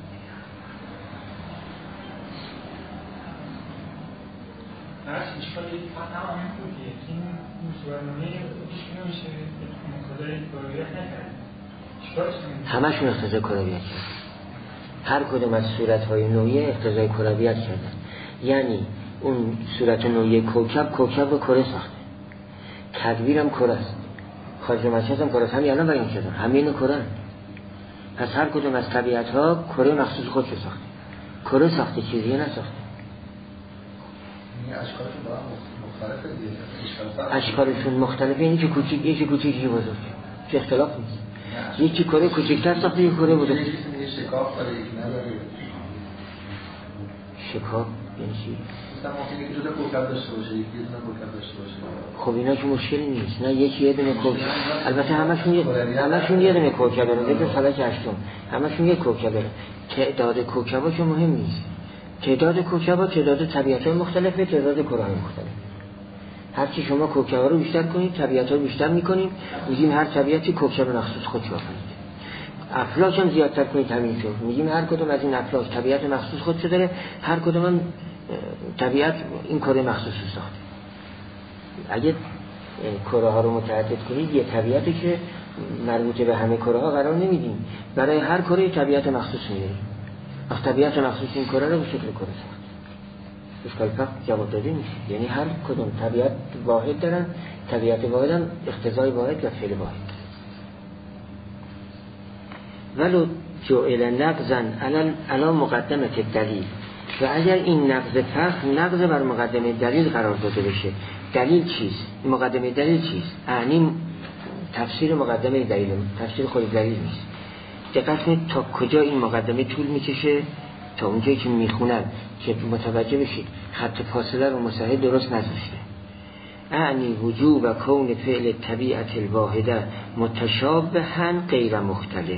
براش اشکال یک فقط همین بود که این مصورنامه هیچ نمیشه مقداری کرویت نکرد. همشون اقتضای کرویت کرد. هر کدوم از صورت‌های نوعی اقتضای کرویت کردن. یعنی اون صورت نوعی کوکب کوکب رو کره ساخته. تدبیر هم کره است. خارج مرکز هم کره است. همین الان بیان شدن. همین کره. پس هر کدوم از طبیعت‌ها کره مخصوص خودش رو ساخته. کره ساخته، چیزی نساخته. این اشکالشون با هم مختلفه دیگه. اشکالشون مختلفه، اینی که کوچیک، یکی کوچیک، یکی بزرگ. چه اختلاف نیست. یکی کره کوچکتر ساخته، یک کره بوده. یه شکاف داره، یک نداره. شکاف یعنی چی؟ مثلا ممکنه که جدا کوکب داشته باشه، یکی یه دونه کوکب داشته باشه. خب اینا که مشکلی نیست. نه یکی یه دونه کوکب، البته همشون یه همشون یه دونه کوکب داره. به فلک هشتم همشون یک کوکب داره. تعداد کوکبا که مهم نیست. تعداد کوکبا تعداد طبیعت‌های مختلفه، تعداد کره‌های مختلف. هر چی شما کوکبا رو بیشتر کنید، طبیعت‌ها رو بیشتر می‌کنید، میگیم هر طبیعتی کوکب مخصوص خودش آفرید. افلاک هم زیادتر کنید همینطور. میگیم هر کدوم از این افلاک طبیعت مخصوص خودش داره، هر کدوم هم طبیعت این کره مخصوص رو ساخته. اگه کره ها رو متعدد کنید یه طبیعتی که مربوط به همه کره ها قرار نمیدیم، برای هر کره طبیعت مخصوص میدیم. وقت طبیعت مخصوص این کره رو به شکل کره ساخت. اشکال فقط جواب داده میشه. یعنی هر کدوم طبیعت واحد دارن، طبیعت واحد هم اقتضای واحد و فعل واحد. ولو جعل نقضا علی مقدمه دلیل، و اگر این نقض فخر نقض بر مقدمه دلیل قرار داده بشه، دلیل چیست؟ مقدمه دلیل چیست؟ یعنی تفسیر مقدمه دلیل، تفسیر خود دلیل نیست. دقت کنید تا کجا این مقدمه طول میکشه، تا اونجایی که میخونن که متوجه بشید خط فاصله رو مصحح درست نذاشته. اعنی وجوب و کون فعل طبیعت الواحده متشابها غیر مختلف.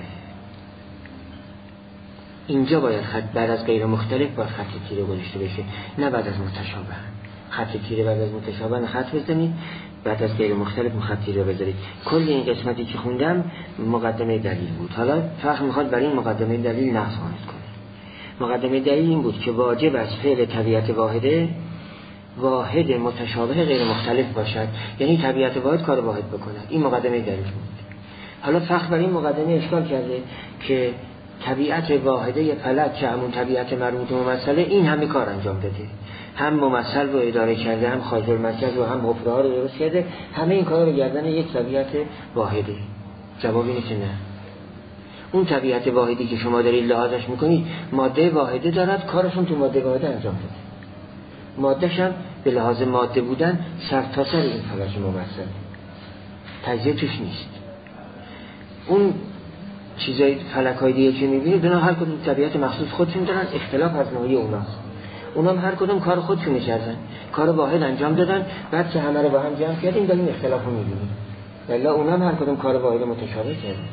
اینجا باید خط بعد از غیر مختلف باید خط تیره گذاشته بشه، نه بعد از متشابه. خط تیره بعد از متشابه خط بزنید، بعد از غیر مختلف خط تیره بذارید. کل این قسمتی که خوندم مقدمه دلیل بود. حالا فقط میخواد برای این مقدمه دلیل نقض وارد کنه. مقدمه دلیل این بود که واجب از فعل طبیعت واحده واحد متشابه غیر مختلف باشد، یعنی طبیعت واحد کار واحد بکند. این مقدمه دلیل بود. حالا فقط برای این مقدمه اشکال کرده که طبیعت واحده فلک که همون طبیعت مربوط به ممثله این همه کار انجام داده، هم ممثل رو اداره کرده، هم خارج المرکز رو، هم حفره ها رو درست کرده، همه این کار رو گردن یک طبیعت واحده. جواب اینه که نه. اون طبیعت واحدی که شما دارید لحاظش میکنید ماده واحده دارد، کارشون تو ماده واحده انجام داده. مادهش هم به لحاظ ماده بودن سر تا سر این فلک ممثل، تجزیه توش نیست. اون چیزای فلک‌های دیگه که می‌بینید اونا هر کدوم طبیعت مخصوص خودشون دارن، اختلاف از نوعی اوناست. اونا هم هر کدوم کار خودشون کردن، کار واحد انجام دادن، بعد که همه رو با هم جمع کردیم داریم اختلافو می‌بینیم. والا اونا هم هر کدوم کار واحد متشابه کردن.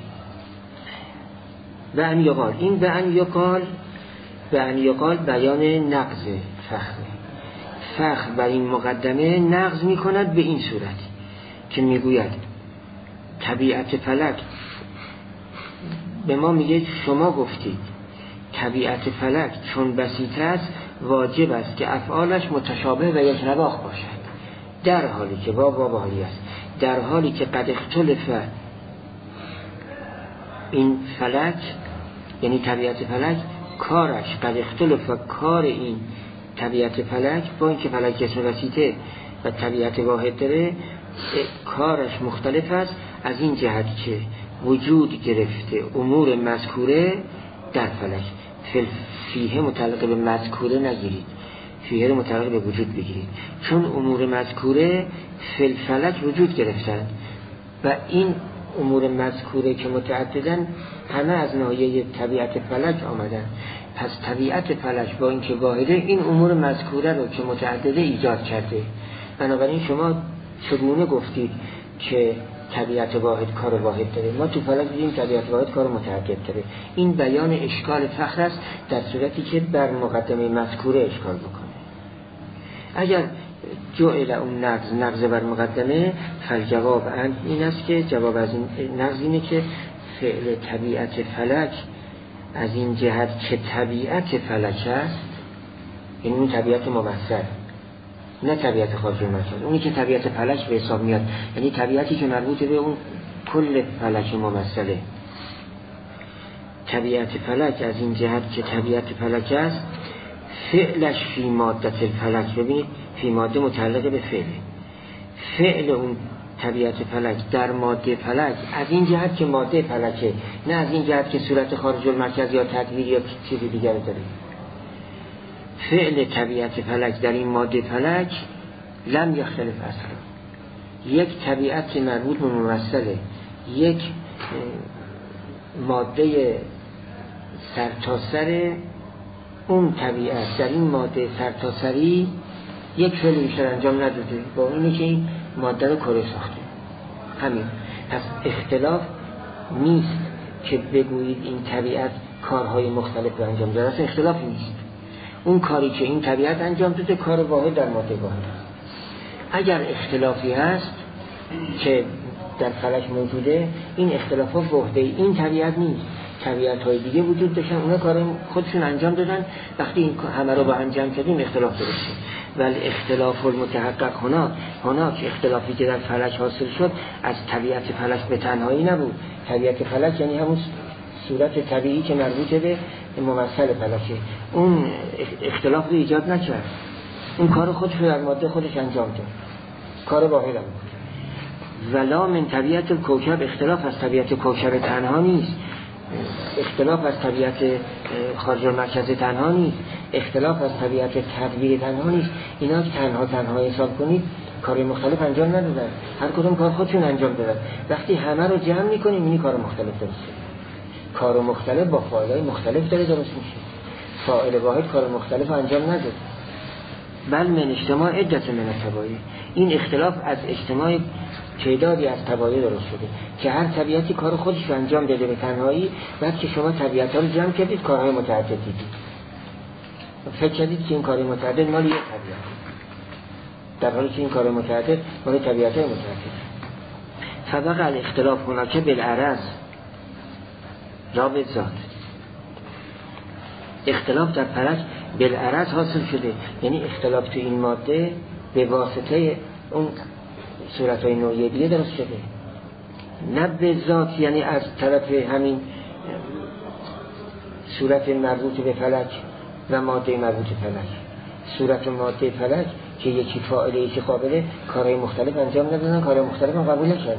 و ان یقال، این به ان یقال به ان یقال بیان نقض فخر. فخر بر این مقدمه نقض می‌کند به این صورت که میگوید طبیعت فلک به ما میگه شما گفتید طبیعت فلک چون بسیط است واجب است که افعالش متشابه و یک نواخت باشد، در حالی که با بابایی است، در حالی که قد اختلف این فلک یعنی طبیعت فلک کارش قد اختلف و کار این طبیعت فلک با اینکه فلک اسم بسیطه و طبیعت واحد داره کارش مختلف است، از این جهت که وجود گرفته امور مذکوره در فلک. فیه متعلق به مذکوره نگیرید، فیه متعلق به وجود بگیرید، چون امور مذکوره فی فلک وجود گرفتن و این امور مذکوره که متعددن همه از ناحیه طبیعت فلک آمدن. پس طبیعت فلک با اینکه واحده این امور مذکوره رو که متعدده ایجاد کرده. بنابراین شما چگونه گفتید که طبیعت واحد کار واحد داره؟ ما تو فلک دیدیم طبیعت واحد کار متعدد داره. این بیان اشکال فخر است در صورتی که بر مقدمه مذکوره اشکال بکنه. اگر جعل اون نقض نقض بر مقدمه فالجواب ان این است که جواب از این نقض اینه که فعل طبیعت فلک از این جهت که طبیعت فلک است، یعنی اون طبیعت ممثل نه طبیعت خارج المرکز، اونی که طبیعت فلک به حساب میاد، یعنی طبیعتی که مربوط به اون کل فلک ممثله. طبیعت فلک از این جهت که طبیعت فلک است فعلش فی ماده الفلک، ببینید فی ماده متعلق به فعل، فعل اون طبیعت فلک در ماده فلک از این جهت که ماده فلکه، نه از این جهت که صورت خارج المرکز یا تدویر یا چیزی دیگر داره. فعل طبیعت فلک در این ماده فلک لم یختلف اصلا، یک طبیعت که مربوط به ممثله، یک ماده سرتاسر اون طبیعت در این ماده سرتاسری یک فعل بیشتر انجام نداده، با اینه که این ماده رو کره ساخته. همین. پس اختلاف نیست که بگویید این طبیعت کارهای مختلف رو انجام داده، اصلا اختلاف نیست. اون کاری که این طبیعت انجام داده کار واحد در ماده واحد است. اگر اختلافی هست که در فلک موجوده، این اختلاف ها وحده این طبیعت نیست، طبیعت های دیگه وجود داشتن، اونا کار خودشون انجام دادن. وقتی این همه رو با هم جمع کردیم اختلاف درست شد. ولی اختلاف المتحقق هنا هنا که اختلافی که در فلک حاصل شد از طبیعت فلک به تنهایی نبود. طبیعت فلک یعنی همون صورت طبیعی که مربوط به ممثل فلکه، اون اختلاف رو ایجاد نکرد، اون کار خودش رو در ماده خودش انجام داد، کار واحد هم بود. ولا من طبیعت کوکب، اختلاف از طبیعت کوکب تنها نیست، اختلاف از طبیعت خارج المرکز تنها نیست، اختلاف از طبیعت تدبیر تنها نیست. اینا که تنها تنها حساب کنید کار مختلف انجام ندادن، هر کدوم کار خودشون انجام دادن. وقتی همه رو جمع میکنیم این کار مختلف درسته، کار مختلف با فاعلای مختلف داره درست میشه. فاعل واحد کار مختلف انجام نداد. بل من اجتماع عدت من التبایع، این اختلاف از اجتماع تعدادی از تبایع درست شده که هر طبیعتی کار خودش رو انجام داده به تنهایی. بعد که شما طبیعت‌ها رو جمع کردید کارهای متعدد دیدید، فکر کردید که این کار متعدد مال یک طبیعت، در حالی که این کار متعدد مال طبیعت‌های متعدد. فبقى الاختلاف هناك بالعرض لا بالذات، اختلاف در فلک بالعرض حاصل شده، یعنی اختلاف تو این ماده به واسطه اون صورت‌های نوعی دیگه درست شده، نه به ذات، یعنی از طرف همین صورت مربوط به فلک و ماده مربوط به فلک. صورت ماده فلک که یکی فاعله یکی قابله کارهای مختلف انجام ندادن، کارهای مختلف هم قبول نکردن.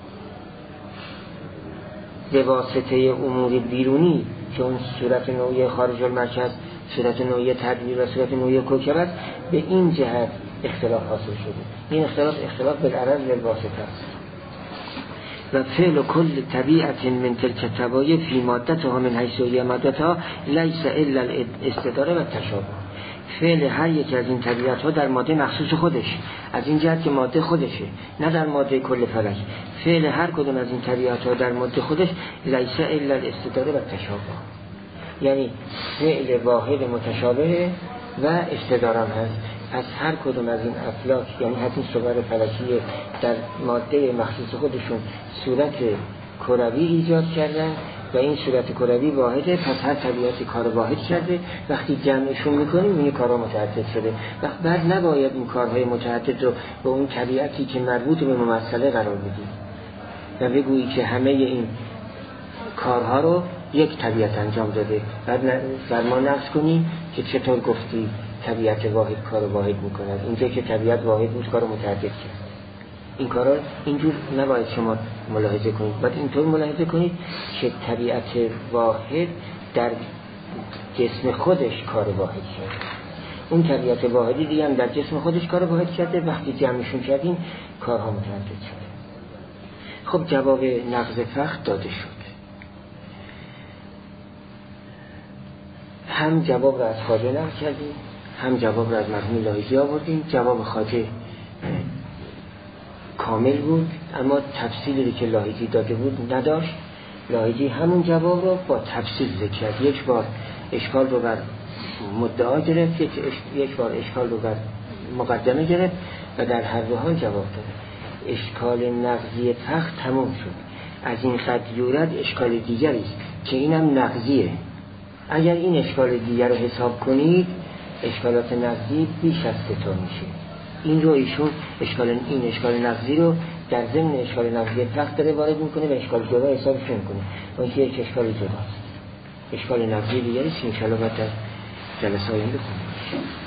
به واسطه امور بیرونی که اون صورت نوعی خارج المرکز، صورت نوعی تدبیر و صورت نوعی کوکب است، به این جهت اختلاف حاصل شده. این اختلاف اختلاف بالعرض بالواسطه است. و فعل کل طبیعت من تلک التبایع فی مادتها من حیث هی مادتها لیس الا الاستداره و تشابه. فعل هر یک از این طبیعت ها در ماده مخصوص خودش، از این جهت که ماده خودشه، نه در ماده کل فلک. فعل هر کدوم از این طبیعت ها در ماده خودش لیس الا الاستداره و تشابه، یعنی فعل واحد متشابه و استدارم هست. از هر کدوم از این افلاک، یعنی حتی صور فلکی در ماده مخصوص خودشون صورت کروی ایجاد کردن و این صورت کروی واحده، پس هر طبیعتی کار واحد کرده. وقتی جمعشون میکنیم این کارها متعدد شده. وقت بعد نباید این کارهای متعدد رو به اون طبیعتی که مربوط به ممثله قرار بدیم و بگویی که همه این کارها رو یک طبیعت انجام داده، بعد در ما نقص کنی که چطور گفتی طبیعت واحد کار واحد میکند، اینجا که طبیعت واحد بود کار متعدد کرد. این کارا اینجور نباید شما ملاحظه کنید، باید اینطور ملاحظه کنید که طبیعت واحد در جسم خودش کار واحد کرد، اون طبیعت واحدی دیگه هم در جسم خودش کار واحد کرده. وقتی جمعشون کردیم کارها متعدد شد. خب جواب نقض فخر داده شد. هم جواب را از خواجه نقل کردیم، هم جواب را از مرحوم لاهیجی آوردیم. جواب خواجه کامل بود، اما تفصیلی که لاهیجی داده بود نداشت. لاهیجی همون جواب رو با تفصیل ذکر کرد. یک بار اشکال رو بر مدعا گرفت، یک بار اشکال رو بر مقدمه گرفت و در هر دو حال جواب داد. اشکال نقضی فخر تمام شد. از این خط یورد اشکال دیگری است که اینم نقضیه. اگر این اشکال دیگر رو حساب کنید اشکالات نقضی بیش از سه تا میشه. این رو ایشون اشکال این اشکال نقضی رو در ضمن اشکال نقضی فخر داره وارد میکنه و اشکال جدا حسابش میکنه. اون که یک اشکال جداست. اشکال نقضی دیگری است که ان شاء الله بعد در جلسه آینده خونده میشه.